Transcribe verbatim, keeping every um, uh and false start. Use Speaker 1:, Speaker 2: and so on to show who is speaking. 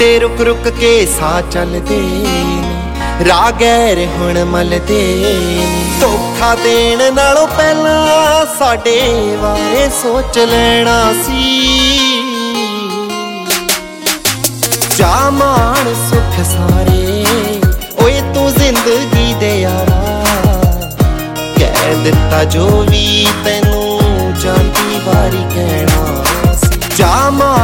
Speaker 1: ਤੇ ਰੁਕ ਰੁਕ ਕੇ ਸਾਹ ਚੱਲਦੇ ਰਾਹ ਗੈਰ ਹੁਣ ਮਲਦੇ ਧੋਖਾ ਦੇਣ ਨਾਲੋਂ ਪਹਿਲਾਂ ਸਾਡੇ ਬਾਰੇ ਸੋਚ ਲੈਣਾ ਸੀ। ਜਾ ਮਾਣ ਸੁੱਖ ਸਾਰੇ ਓਏ ਤੂੰ ਜ਼ਿੰਦਗੀ ਦੇ ਯਾਰਾ ਕਹਿ ਦਿੱਤਾ ਜੋ ਵੀ ਤੈਨੂੰ ਜਾਂਦੀ ਵਾਰੀ ਕਹਿਣਾ ਸੀ। ਜਾ ਮਾਣ